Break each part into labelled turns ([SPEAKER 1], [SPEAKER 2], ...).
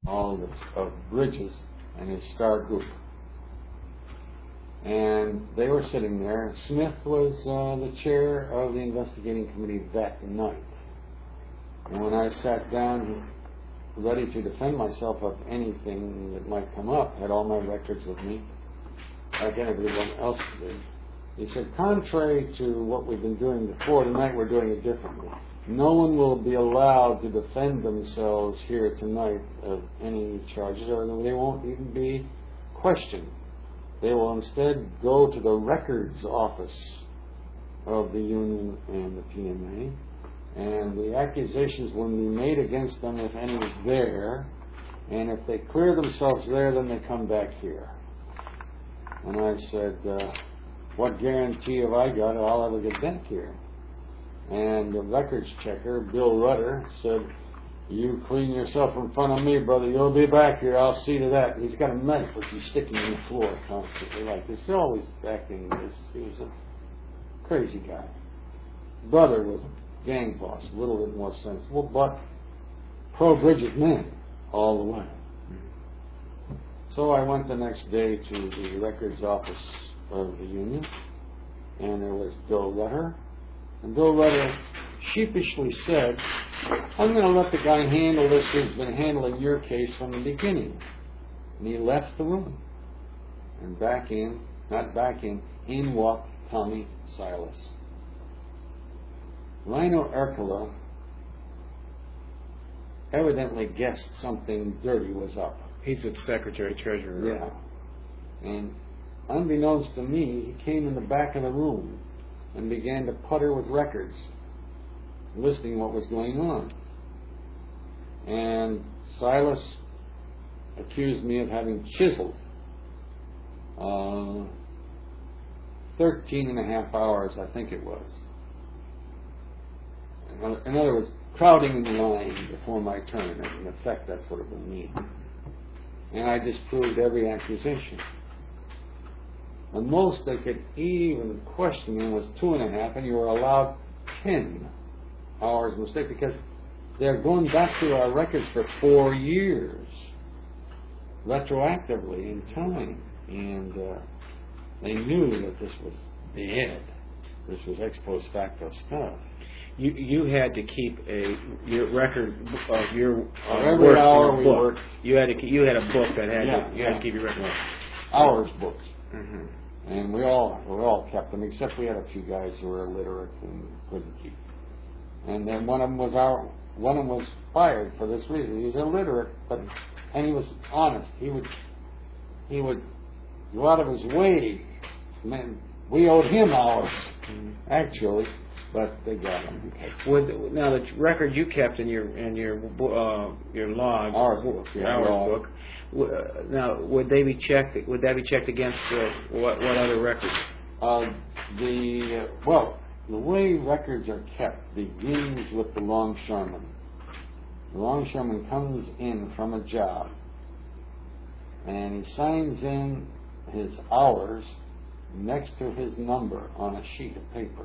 [SPEAKER 1] of Bridges and his star group. And they were sitting there. Smith was the chair of the investigating committee that night. And when I sat down ready to defend myself of anything that might come up, had all my records with me, like everyone else did, he said, contrary to what we've been doing before, tonight we're doing it differently. No one will be allowed to defend themselves here tonight of any charges, or they won't even be questioned. They will instead go to the records office of the union and the PMA, and the accusations will be made against them, if any, there, and if they clear themselves there, then they come back here. And I said, what guarantee have I got that I'll ever get back here? And the records checker, Bill Rudder, said, you clean yourself in front of me, brother, you'll be back here, I'll see to that. He's got a knife which he's sticking in the floor constantly like this. He's always acting this. He was a crazy guy. Brother was a gang boss, a little bit more sensible, but pro-Bridges man all the way. So I went the next day to the records office of the union, and there was Bill Rudder. And Bill Rudder sheepishly said, I'm going to let the guy handle this who's been handling your case from the beginning. And he left the room. And in walked Tommy Silas. Rhino Ercola evidently guessed something dirty was up.
[SPEAKER 2] He's the secretary-treasurer.
[SPEAKER 1] Yeah. And unbeknownst to me, he came in the back of the room and began to putter with records, listening what was going on. And Silas accused me of having chiseled 13 and a half hours, I think it was. In other words, crowding in the line before my turn. In effect, that's what it would mean. And I disproved every accusation. The most they could even question me was 2.5, and you were allowed 10 hours mistake, because they're going back to our records for 4 years, retroactively in time, and they knew that this was the end. This was ex post facto stuff.
[SPEAKER 2] You had to keep your record of your
[SPEAKER 1] every
[SPEAKER 2] work
[SPEAKER 1] hour we
[SPEAKER 2] book.
[SPEAKER 1] worked.
[SPEAKER 2] You had a book that had you had to keep your record.
[SPEAKER 1] Hours books.
[SPEAKER 2] Mm-hmm.
[SPEAKER 1] And we all kept them, except we had a few guys who were illiterate and couldn't keep. And then one of them was fired for this reason. He was illiterate, and he was honest. He would go out of his way. Man, we owed him hours, actually, but they got him.
[SPEAKER 2] Now the record you kept in your log,
[SPEAKER 1] hours book.
[SPEAKER 2] Now, would they be checked? Would that be checked against what other records?
[SPEAKER 1] The way records are kept begins with the longshoreman. The longshoreman comes in from a job, and he signs in his hours next to his number on a sheet of paper.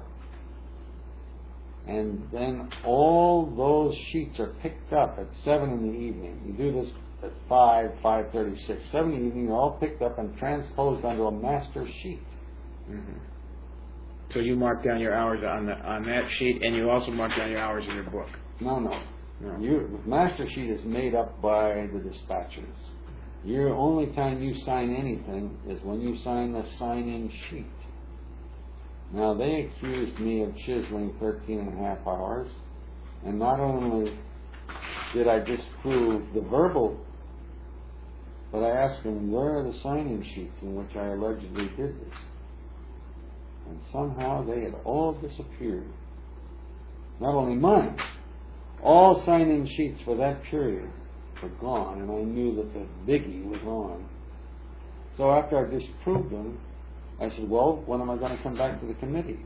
[SPEAKER 1] And then all those sheets are picked up at 7 in the evening. You do this at 5:36. 7 in the evening, they're all picked up and transposed onto a master sheet.
[SPEAKER 2] Mm-hmm. So you mark down your hours on that sheet, and you also mark down your hours in your book.
[SPEAKER 1] No. The master sheet is made up by the dispatchers. Your only time you sign anything is when you sign the sign-in sheet. Now, they accused me of chiseling 13 and a half hours, and not only did I disprove the verbal, but I asked them, where are the sign-in sheets in which I allegedly did this? And somehow they had all disappeared. Not only mine, all sign-in sheets for that period were gone, and I knew that the biggie was on. So after I disproved them, I said, well, when am I going to come back to the committee?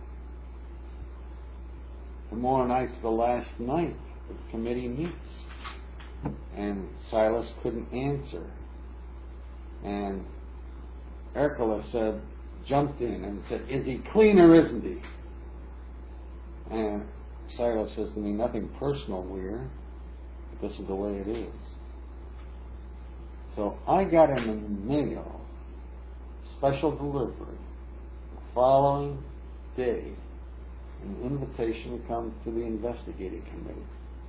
[SPEAKER 1] Tomorrow night's the last night the committee meets. And Silas couldn't answer. And Ercola jumped in and said, is he clean or isn't he? And Silas says to me, nothing personal, Weir. This is the way it is. So I got in the mail, special delivery, the following day, an invitation to come to the investigating committee.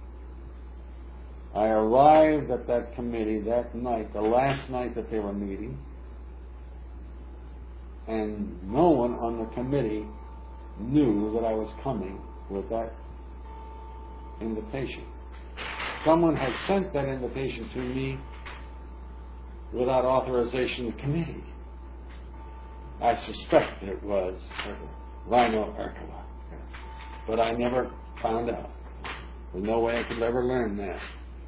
[SPEAKER 1] I arrived at that committee that night, the last night that they were meeting, and no one on the committee knew that I was coming with that invitation. Someone had sent that invitation to me without authorization of the committee. I suspect it was Rhino Erkola, but I never found out. There's no way I could ever learn that.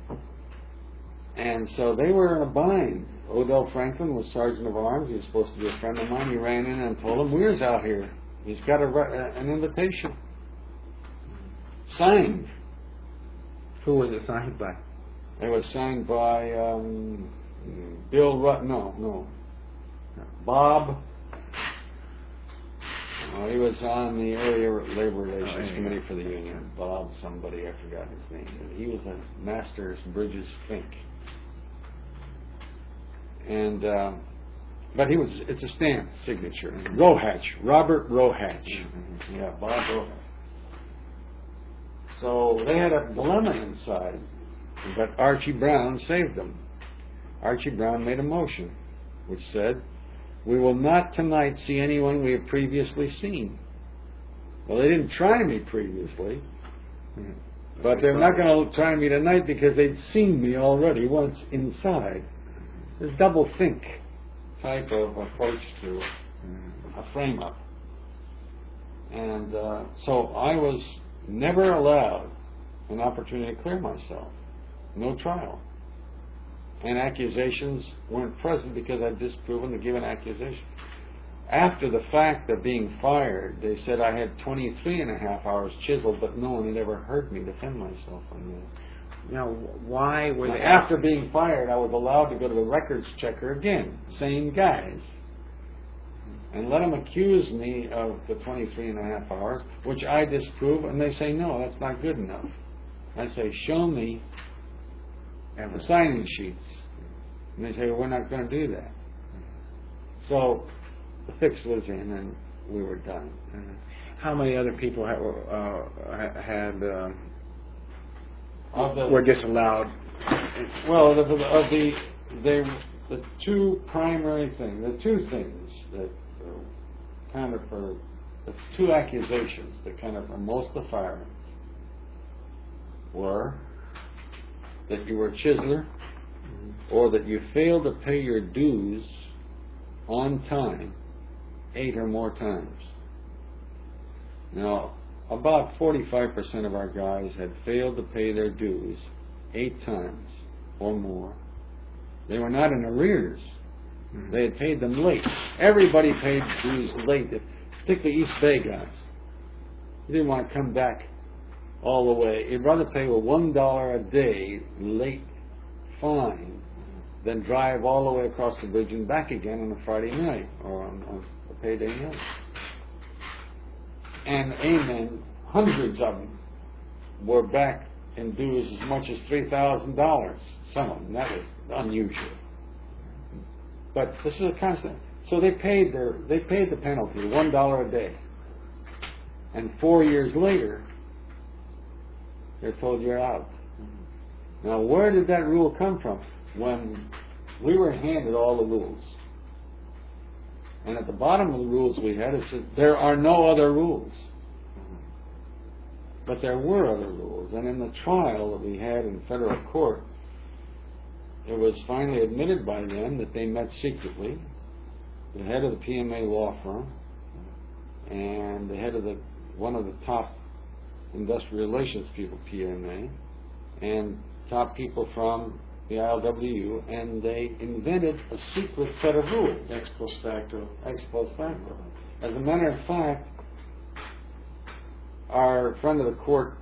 [SPEAKER 1] And so they were in a bind. Odell Franklin was sergeant of arms. He was supposed to be a friend of mine. He ran in and told him, "Weir's out here. He's got an invitation signed."
[SPEAKER 2] Who was it signed by?
[SPEAKER 1] It was signed by Bill Rutt. No. Bob. He was on the Area Labor Relations Committee for the Union. Bob somebody, I forgot his name. He was a Masters Bridges Fink. And but it's a stamp signature. Rohatch, Robert Rohatch. Yeah, Bob Rohatch. So they had a dilemma inside, but Archie Brown saved them. Archie Brown made a motion which said, "We will not tonight see anyone we have previously seen." Well, they didn't try me previously, but they're not going to try me tonight because they'd seen me already once inside. This double think type of approach to a frame-up. And so I was never allowed an opportunity to clear myself. No trial. And accusations weren't present because I'd disproven the given accusation. After the fact of being fired, they said I had 23 and a half hours chiseled, but no one had ever heard me defend myself on that.
[SPEAKER 2] Now, why were they...
[SPEAKER 1] After being fired, I was allowed to go to the records checker again, same guys, and let them accuse me of the 23 and a half hours, which I disprove, and they say, "No, that's not good enough." I say, "Show me the signing sheets." And they say, "Well, we're not going to do that." So the fix was in, and we were done.
[SPEAKER 2] How many other people were disallowed?
[SPEAKER 1] Well, the two primary things, the two things that kind of are the two accusations that kind of are most of the firings were that you were a chiseler, or that you failed to pay your dues on time 8 or more times. Now, about 45% of our guys had failed to pay their dues 8 times or more. They were not in arrears. They had paid them late. Everybody paid dues late, particularly East Bay guys. You didn't want to come back all the way. You'd rather pay a $1 a day late fine than drive all the way across the bridge and back again on a Friday night or on a payday night. And amen, hundreds of them were back in dues as much as $3,000. Some of them. That was unusual. But this is a constant. So they paid the penalty, $1 a day. And 4 years later, they're told you're out. Now, where did that rule come from? When we were handed all the rules. And at the bottom of the rules we had, it said, there are no other rules. But there were other rules. And in the trial that we had in federal court, it was finally admitted by them that they met secretly. The head of the PMA law firm and the head of one of the top industrial relations people, PMA, and top people from the ILWU, and they invented a secret set of rules.
[SPEAKER 2] Ex post facto.
[SPEAKER 1] Ex post facto. As a matter of fact, our friend of the court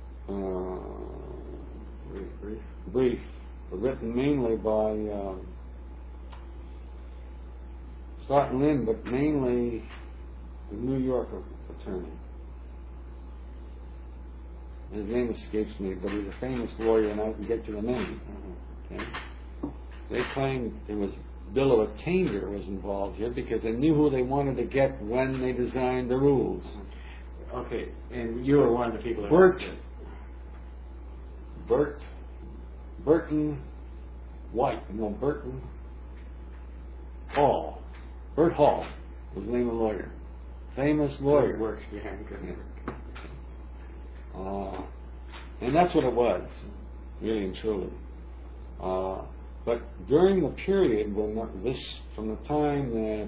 [SPEAKER 1] brief, written mainly by Scott Lynn, but mainly the New York attorney. His name escapes me, but he's a famous lawyer, and I can get you the name. Okay. They claimed it was bill of attainder was involved here because they knew who they wanted to get when they designed the rules.
[SPEAKER 2] Okay, and you were one of the people that
[SPEAKER 1] Burton Hall. Bert Hall was the name of the lawyer. Famous lawyer.
[SPEAKER 2] Works behind Gutenberg.
[SPEAKER 1] And that's what it was, really and truly. But during the period when from the time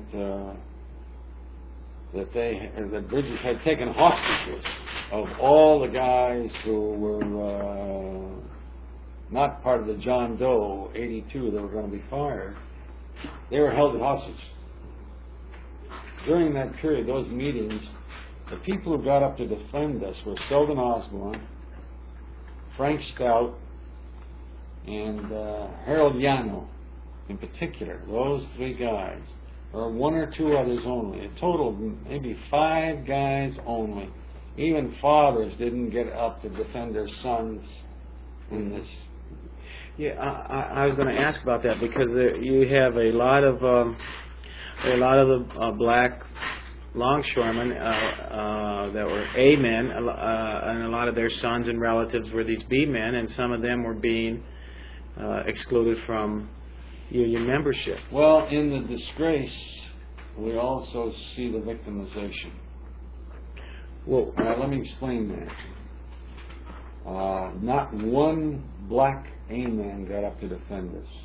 [SPEAKER 1] that Bridges had taken hostages of all the guys who were not part of the John Doe 82 that were going to be fired, they were held hostage. During that period, those meetings, the people who got up to defend us were Selden Osborne, Frank Stout, and Harold Yano in particular. Those three guys, or one or two others only. A total of maybe 5 guys only. Even fathers didn't get up to defend their sons in this.
[SPEAKER 2] Yeah, I was going to ask about that because you have a lot of the black longshoremen that were A men, and a lot of their sons and relatives were these B men, and some of them were being excluded from union membership.
[SPEAKER 1] Well, in the disgrace, we also see the victimization.
[SPEAKER 2] Well,
[SPEAKER 1] now let me explain that. Not one black A-man got up to defend us,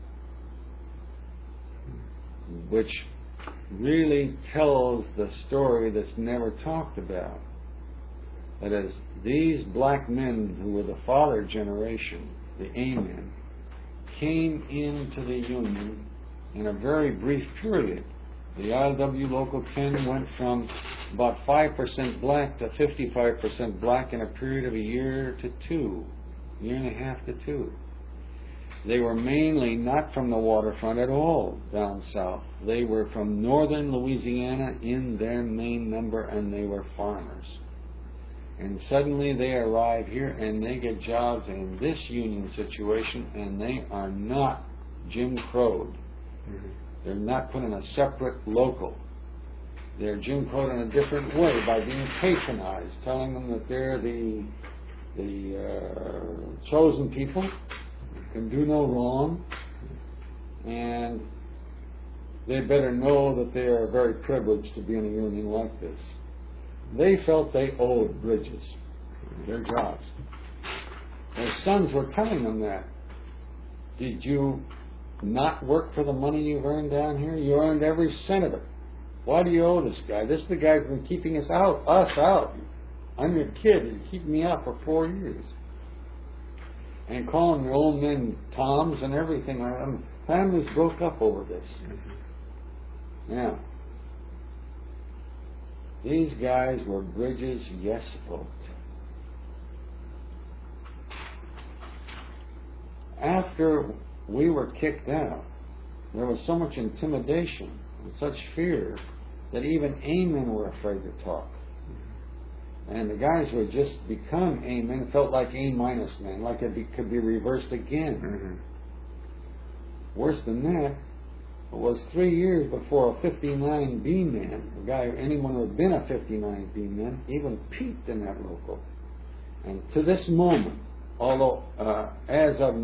[SPEAKER 1] which really tells the story that's never talked about. That is, these black men who were the father generation, the A-men, came into the Union in a very brief period. The ILW Local 10 went from about 5% black to 55% black in a period of a year and a half to 2. They were mainly not from the waterfront at all down south. They were from northern Louisiana in their main number, and they were farmers. And suddenly they arrive here and they get jobs in this union situation, and they are not Jim Crowed. Mm-hmm. They're not put in a separate local. They're Jim Crowed in a different way by being patronized, telling them that they're the chosen people, can do no wrong, and they better know that they are very privileged to be in a union like this. They felt they owed Bridges their jobs. Their sons were telling them that. Did you not work for the money you've earned down here? You earned every cent of it. Why do you owe this guy? This is the guy who's been keeping us out. I'm your kid. You keep me out for 4 years. And calling your old men Toms and everything. Families broke up over this. Now, these guys were Bridges' yes vote. After we were kicked out, there was so much intimidation and such fear that even A-men were afraid to talk. And the guys who had just become A-men felt like A-minus men, like it could be reversed again. Mm-hmm. Worse than that, it was 3 years before a 59 B-man, anyone who had been a 59 B-man, even peaked in that local. And to this moment, although as of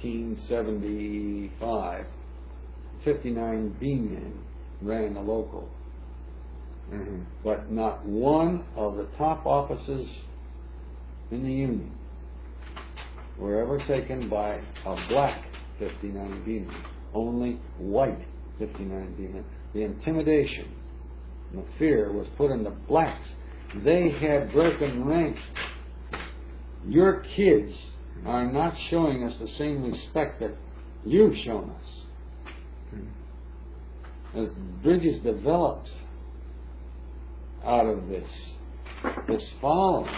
[SPEAKER 1] 1975, 59 B-men ran the local. Mm-hmm. But not one of the top offices in the Union were ever taken by a black 59 B-man, only white 59 B-men. The intimidation and the fear was put on the blacks. They had broken ranks. Your kids are not showing us the same respect that you've shown us. As Bridges developed out of this following,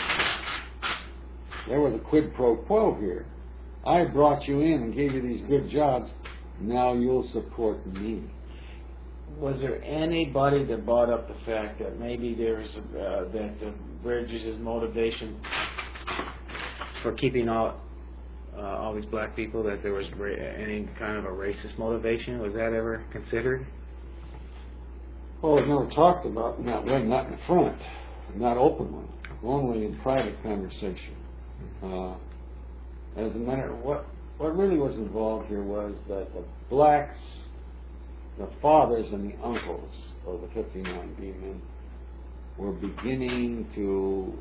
[SPEAKER 1] there was a quid pro quo here. I brought you in and gave you these good jobs. Now you'll support me.
[SPEAKER 2] Was there anybody that brought up the fact that maybe there's that Bridges' motivation for keeping out all these black people, that there was any kind of a racist motivation? Was that ever considered?
[SPEAKER 1] Well, it was never talked about, not in front, not openly, only in private conversation. As a matter of what really was involved here was that the blacks, the fathers and the uncles of the 59 B-men were beginning to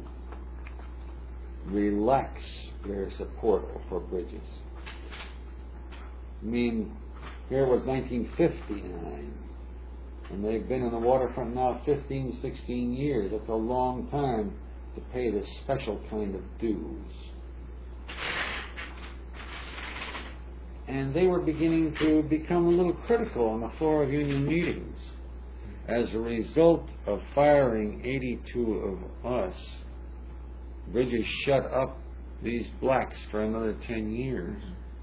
[SPEAKER 1] relax their support for Bridges. I mean, here was 1959, and they've been in the waterfront now 15, 16 years. That's a long time to pay this special kind of dues. And they were beginning to become a little critical on the floor of union meetings. As a result of firing 82 of us, Bridges shut up these blacks for another 10 years.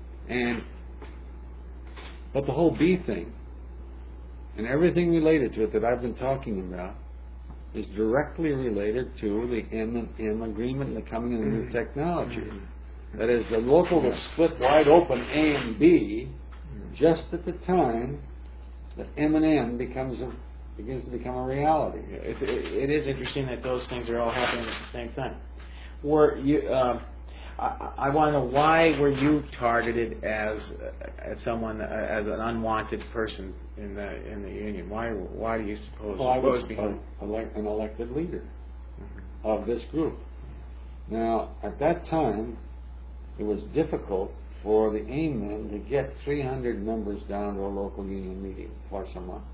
[SPEAKER 1] But the whole B thing, and everything related to it that I've been talking about, is directly related to the M&M agreement and the coming of the new technology. That is, the local was split wide open, A and B, just at the time that M&M begins to become a reality.
[SPEAKER 2] It is interesting that those things are all happening at the same time. Were you? I want to know, why were you targeted as someone, as an unwanted person in the union? Why do you suppose?
[SPEAKER 1] Well, I was an elected leader of this group. Now, at that time, it was difficult for the A-men to get 300 members down to a local union meeting twice a month.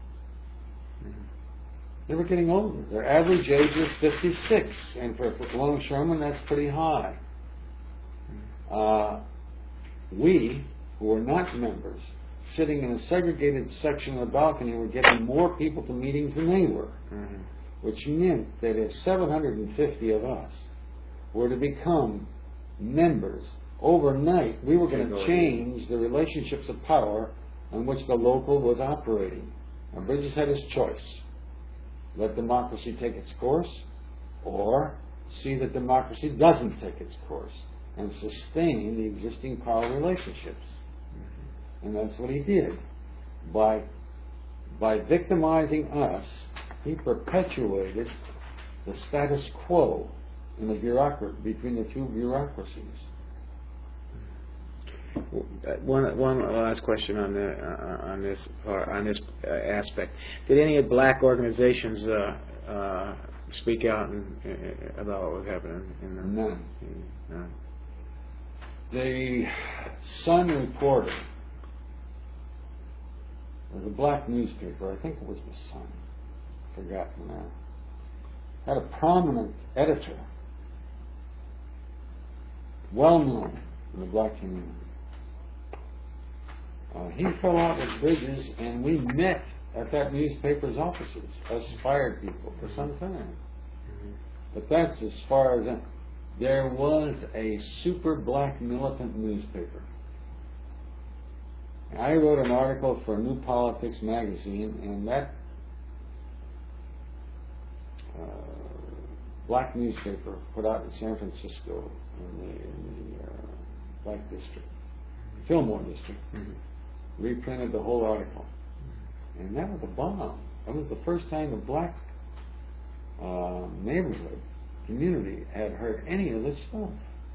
[SPEAKER 1] They were getting older. Their average age was 56, and for longshoremen, that's pretty high. We, who were not members, sitting in a segregated section of the balcony, were getting more people to meetings than they were, which meant that if 750 of us were to become members overnight, we were going to change the relationships of power on which the local was operating. And Bridges had his choice: let democracy take its course, or see that democracy doesn't take its course and sustain the existing power relationships. And that's what he did. By victimizing us, he perpetuated the status quo in the between the two bureaucracies.
[SPEAKER 2] One last question on this aspect. Did any black organizations speak out about what was happening?
[SPEAKER 1] None.
[SPEAKER 2] None.
[SPEAKER 1] The Sun Reporter was a black newspaper. I think it was the Sun. Forgotten now. Had a prominent editor, well known in the black community. He fell out with Bridges, and we met at that newspaper's offices, us fired people, for some time. But that's as far as there was a super black militant newspaper. I wrote an article for New Politics magazine, and that black newspaper put out in San Francisco in the black district, Fillmore district, reprinted the whole article. And that was a bomb. That was the first time the black neighborhood, community, had heard any of this stuff.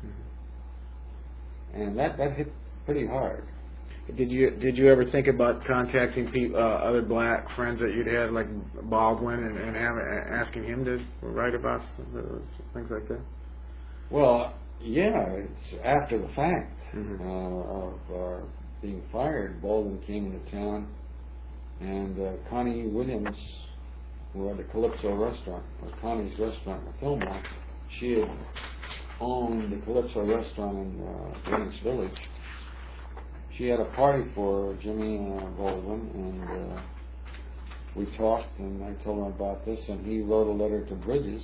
[SPEAKER 1] And that hit pretty hard.
[SPEAKER 2] Did you ever think about contacting other black friends that you'd had, like Baldwin, and asking him to write about things like that?
[SPEAKER 1] Well, yeah, it's after the fact of being fired. Baldwin came into town, and Connie Williams, who had the Calypso restaurant, or Connie's restaurant in Fillmore, she had owned the Calypso restaurant in Greenwich Village. She had a party for Jimmy Baldwin, and we talked, and I told him about this, and he wrote a letter to Bridges,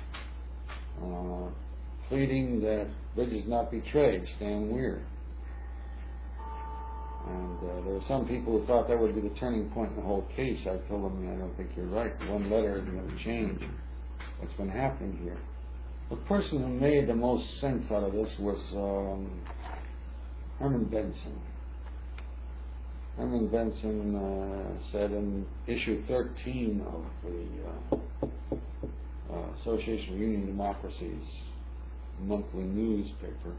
[SPEAKER 1] pleading that Bridges not betray Stan Weir. And there were some people who thought that would be the turning point in the whole case. I told them, I don't think you're right. One letter isn't going to change what's been happening here. The person who made the most sense out of this was Herman Benson. Herman Benson said in issue 13 of the Association of Union Democracies monthly newspaper,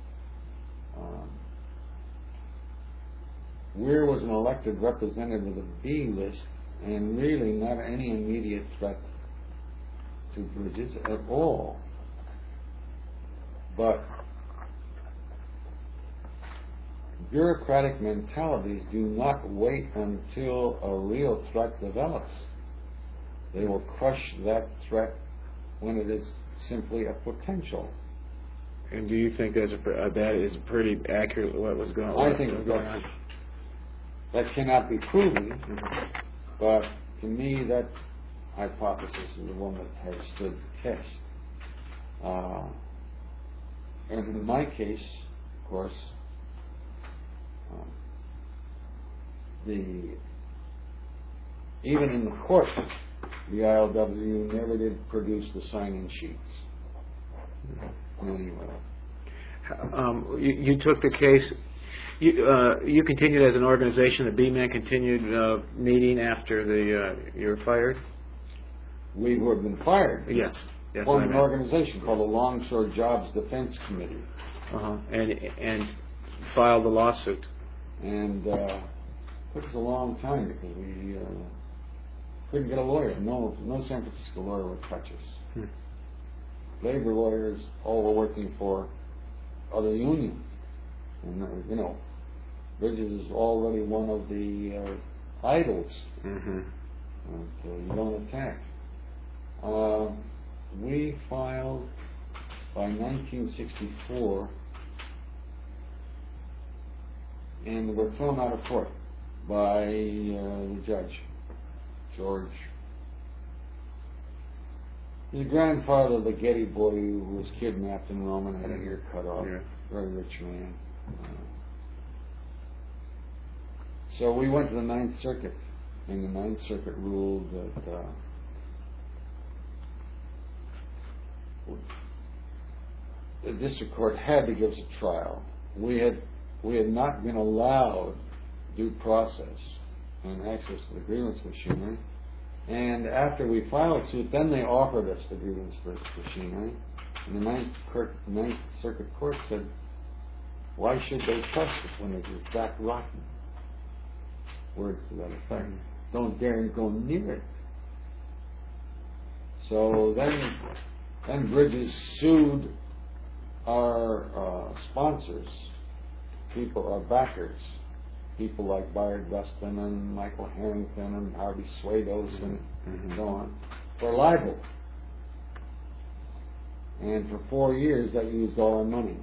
[SPEAKER 1] Weir was an elected representative of the B list and really not any immediate threat to Bridges at all. But bureaucratic mentalities do not wait until a real threat develops. They will crush that threat when it is simply a potential.
[SPEAKER 2] And do you think that is pretty accurate what was going on?
[SPEAKER 1] I think that cannot be proven, but to me that hypothesis is the one that has stood the test. And in my case, of course, even in the court, the ILW never did produce the sign-in sheets. Anyway.
[SPEAKER 2] You took the case. You continued as an organization. The B-Men continued meeting after you were fired.
[SPEAKER 1] We would have been fired.
[SPEAKER 2] Yes.
[SPEAKER 1] Formed an organization called the Longshore Jobs Defense Committee.
[SPEAKER 2] And filed a lawsuit.
[SPEAKER 1] And it took us a long time because we couldn't get a lawyer. No San Francisco lawyer would touch us. Labor lawyers all were working for other unions. And, Bridges is already one of the idols that you don't attack. We filed by 1964 and were thrown out of court by the judge, George. He's the grandfather of the Getty boy who was kidnapped in Rome and had a ear cut off.
[SPEAKER 2] Yeah.
[SPEAKER 1] Very rich man. So we went to the Ninth Circuit, and the Ninth Circuit ruled that the district court had to give us a trial. We had not been allowed due process and access to the grievance machinery. And after we filed suit, then they offered us the grievance machinery. And the Ninth Circuit Court said, why should they trust it when it is that rotten? Words to that effect. Don't dare go near it. So then Bridges sued our sponsors, our backers, people like Bayard Rustin and Michael Harrington and Harvey Swados and so on, for libel. And for 4 years that used all our money.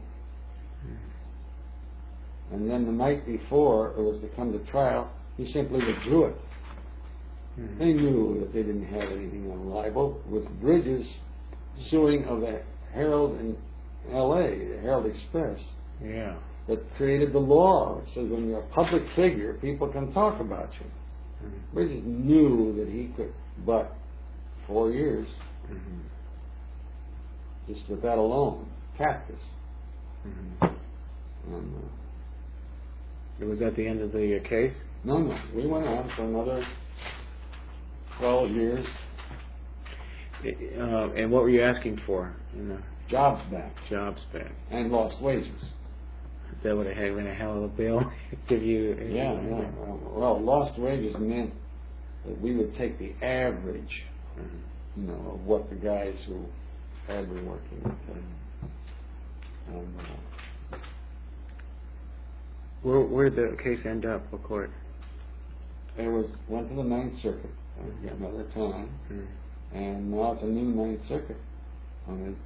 [SPEAKER 1] And then the night before it was to come to trial, he simply withdrew it. They knew that they didn't have anything on libel. It was Bridges suing of the Herald in L.A., the Herald Express, that created the law. It says when you're a public figure, people can talk about you. Bridges knew that he could, but 4 years, just with that alone, cactus. And,
[SPEAKER 2] it was at the end of the case?
[SPEAKER 1] No. We went on for another 12 years.
[SPEAKER 2] And what were you asking for?
[SPEAKER 1] Jobs back.
[SPEAKER 2] Jobs back.
[SPEAKER 1] And lost wages.
[SPEAKER 2] That would have been a hell of a bill. Give you.
[SPEAKER 1] Yeah. Well, lost wages meant that we would take the average, of what the guys who had been working with.
[SPEAKER 2] Where did the case end up? What court?
[SPEAKER 1] It went to the Ninth Circuit another time, and now it's a new Ninth Circuit, and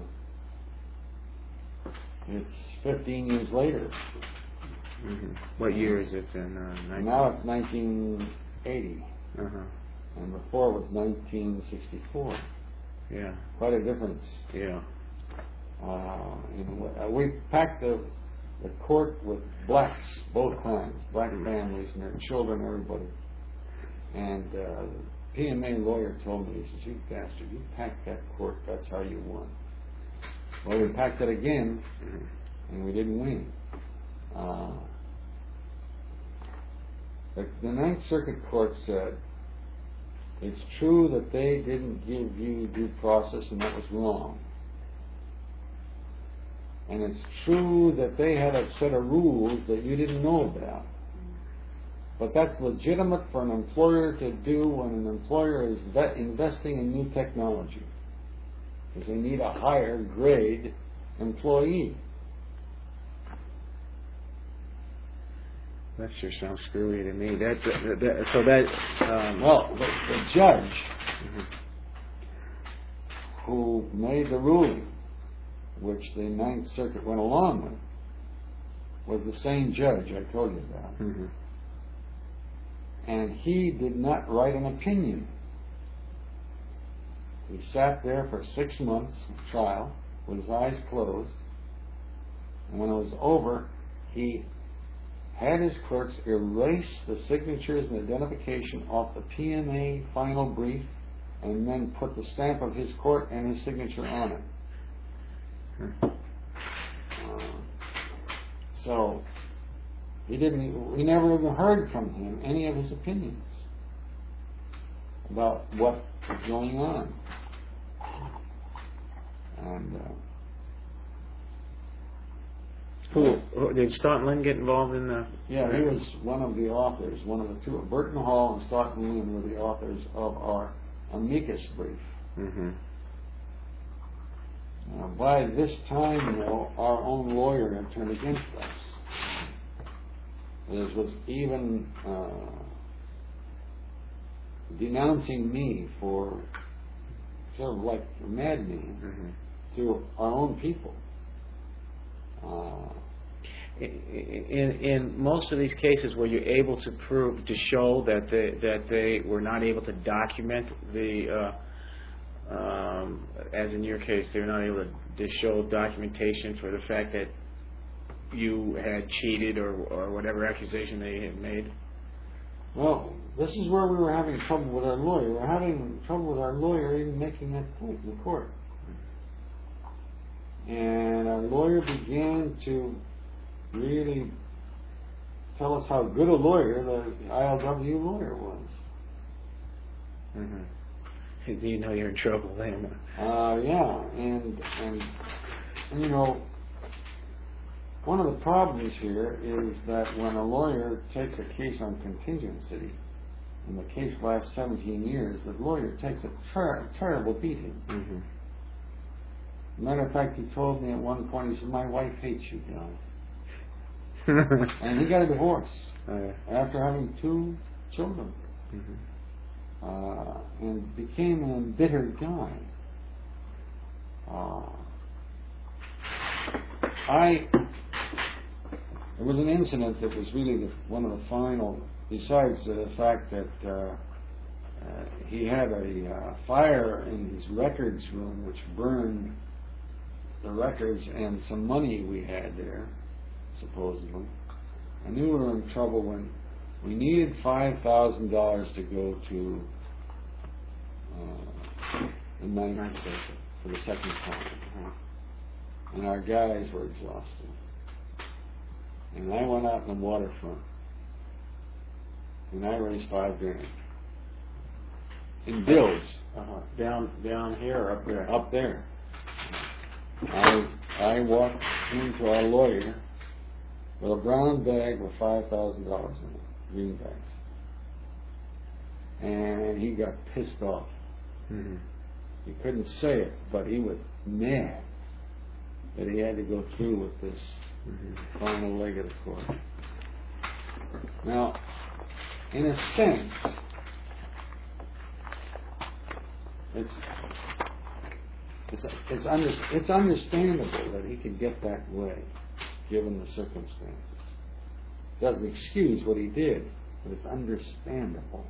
[SPEAKER 1] it's 15 years later.
[SPEAKER 2] What year is it in?
[SPEAKER 1] Now it's 1980, and before it was 1964.
[SPEAKER 2] Yeah,
[SPEAKER 1] quite a difference.
[SPEAKER 2] Yeah.
[SPEAKER 1] We packed the court with blacks both times, black families and their children, everybody. And the PMA lawyer told me, he says, "You bastard, you packed that court, that's how you won." Well, we packed it again, and we didn't win. The Ninth Circuit Court said, it's true that they didn't give you due process and that was wrong. And it's true that they had a set of rules that you didn't know about. But that's legitimate for an employer to do when an employer is investing in new technology. Because they need a higher grade employee.
[SPEAKER 2] That sure sounds screwy to me. The
[SPEAKER 1] judge who made the ruling, which the Ninth Circuit went along with, was the same judge I told you about.
[SPEAKER 2] Mm-hmm.
[SPEAKER 1] And he did not write an opinion. He sat there for 6 months of trial with his eyes closed, and when it was over, he had his clerks erase the signatures and identification off the PMA final brief and then put the stamp of his court and his signature on it. So we never even heard from him any of his opinions about what was going on. And
[SPEAKER 2] who did Stoughton Lynn get involved in the?
[SPEAKER 1] Yeah, he was one of the authors. One of the two. Burton Hall and Stoughton Lynn were the authors of our amicus brief.
[SPEAKER 2] Mm-hmm.
[SPEAKER 1] By this time, though, our own lawyer had turned against us. There was even denouncing me for sort of like maddening to our own people.
[SPEAKER 2] In most of these cases, were you able to show that they were not able to document the, as in your case, they were not able to show documentation for the fact that you had cheated or whatever accusation they had made?
[SPEAKER 1] Well, this is where we were having trouble with our lawyer. We were having trouble with our lawyer even making that point in the court. And our lawyer began to really tell us how good a lawyer the ILW lawyer was.
[SPEAKER 2] Mm-hmm. You know you're in trouble then.
[SPEAKER 1] Yeah, and you know, one of the problems here is that when a lawyer takes a case on contingency, and the case lasts 17 years, the lawyer takes a terrible beating.
[SPEAKER 2] Mm-hmm.
[SPEAKER 1] Matter of fact, he told me at one point, he said, "My wife hates you guys." And he got a divorce after having 2 children.
[SPEAKER 2] Mm-hmm.
[SPEAKER 1] And became an embittered guy. There was an incident that was really one of the final, besides the fact that he had a fire in his records room which burned the records and some money we had there, supposedly. I knew we were in trouble when we needed $5,000 to go to the Ninth Circuit for the second time. And our guys were exhausted. And I went out in the waterfront and I raised $5,000 in bills. Down here, up there. Up there. I walked into our lawyer with a brown bag with $5,000 in it, green bags. And he got pissed off.
[SPEAKER 2] Mm-hmm.
[SPEAKER 1] He couldn't say it, but he was mad that he had to go through with this final leg of the court. Now, in a sense, it's understandable that he could get that way, given the circumstances. Doesn't excuse what he did, but it's understandable,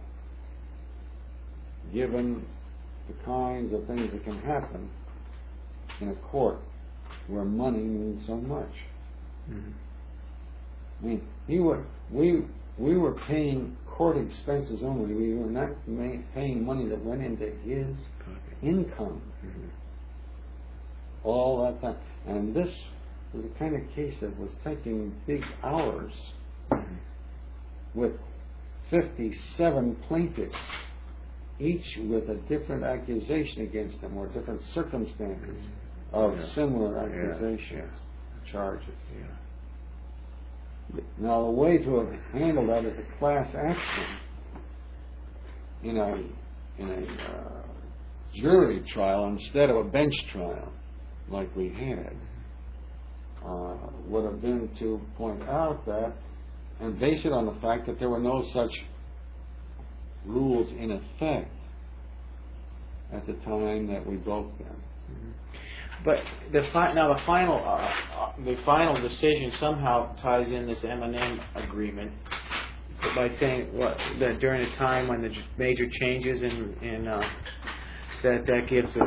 [SPEAKER 1] given the kinds of things that can happen in a court where money means so much.
[SPEAKER 2] Mm-hmm.
[SPEAKER 1] I mean, we were paying court expenses only. We were not paying money that went into his income all that time. And this was the kind of case that was taking big hours with 57 plaintiffs, each with a different accusation against them or different circumstances of similar accusations, charges. Now, the way to have handled that is a class action in a jury trial instead of a bench trial like we had. Would have been to point out that and base it on the fact that there were no such rules in effect at the time that we broke them.
[SPEAKER 2] But the final decision somehow ties in this M&M agreement by saying that during a time when the major changes in that gives